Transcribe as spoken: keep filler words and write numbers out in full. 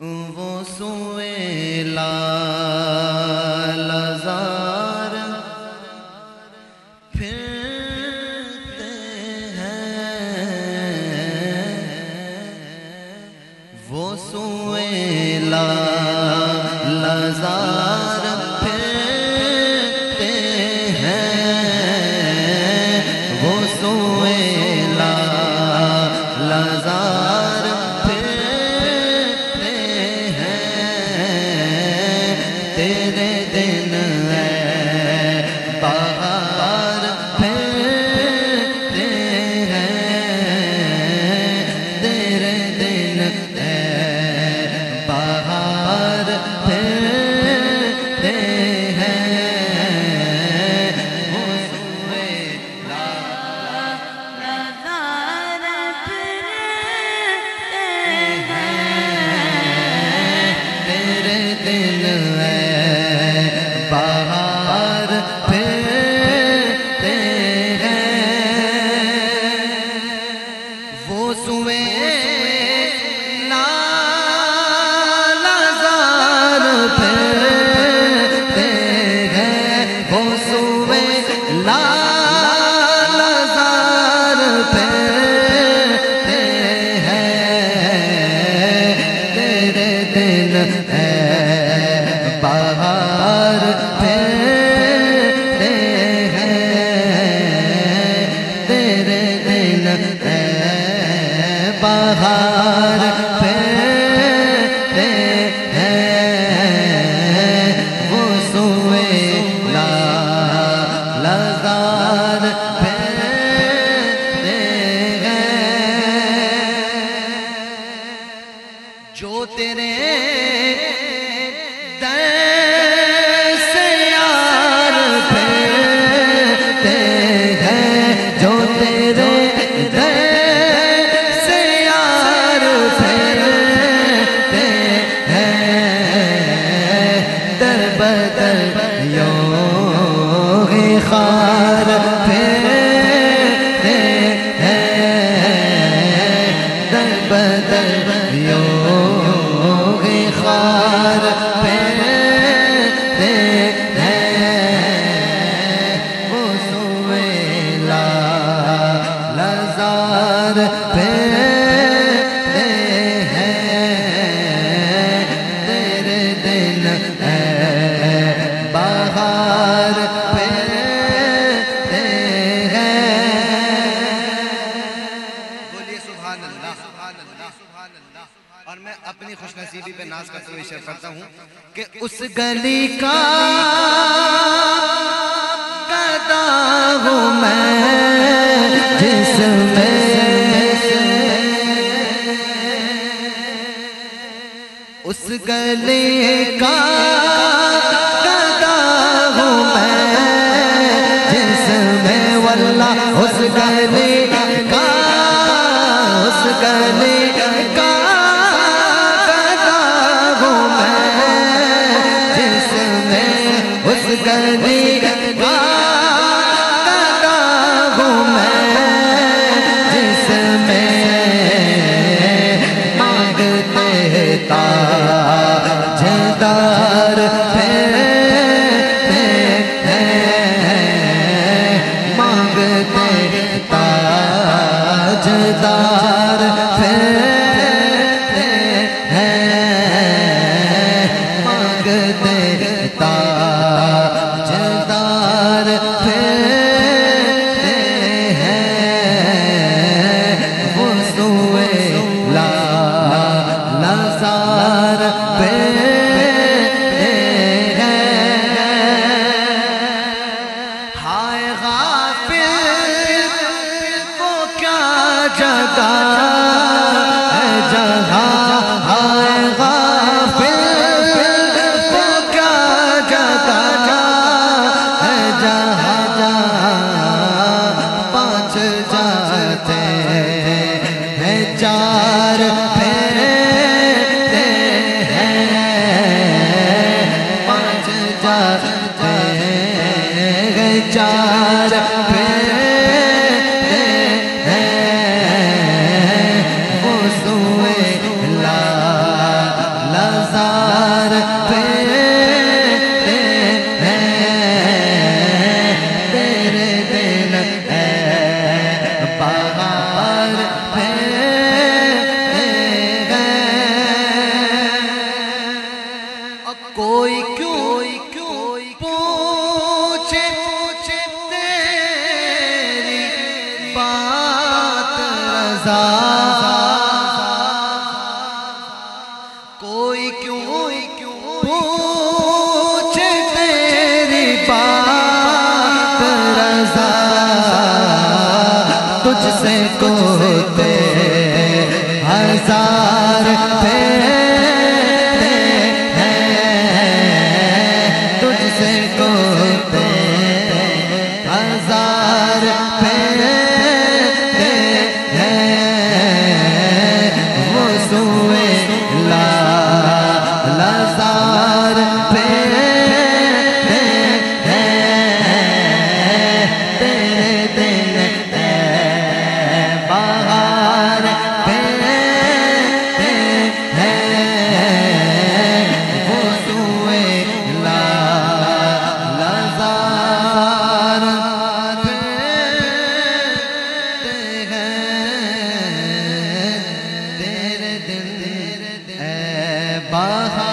वो सोए लालजार फिरते हैं, वो सोए लालजार फिरते हैं, वो सोए लालजार तेरे दिन है बाहर फिरते हैं, तेरे दिन है बाहर फिरते हैं, वो सोए लालजार फिरते हैं, तेरे दिन है बाहर फिरते हैं, वो सुए लालजार फिरते हैं, वो सुए लालजार फिरते हैं, तेरे दिन है बाहर फिरते हैं, तेरे दिन है बाहर फिरते हैं, वो सोए लालजार फिरते हैं, जो तेरे खार फिरते हैं, दर बदर योगी खार फिरते हैं, वो सोए लालजार फिरते हैं, तेरे दिन है बाहर और मैं अपनी खुशनसीबी पे नाज करते हुए शेयर करता हूँ कि उस गली का गदा हूँ मैं जिसमें उस गली का गदा हूँ मैं जिसमें वल्लाह उस गली का उस गली का उस गली का गदा हूँ मैं जिसमें मांगते ताजदार फिरते हैं, मांगते ताजदार फिरते हैं, मांगते ताजदार फिरते हैं, वो सोए लालजार फिरते हैं, हाय गाफिल वो क्या जगह है जहाँ, हाय गाफिल वो क्या जगह है जहाँ जहाँ पाँच जाते हैं चार फिरते कोई क्यों पूछे तेरी बात रज़ा, तुझसे कोते हजार फेरे हैं, तुझसे कोते हजार फेरे हैं, वो सुए ला लजार फेरे हैं, तेरे दिल बाहर फेरे हैं, वो सुए ला लजार फेरे हैं, तेरे दिल बाहर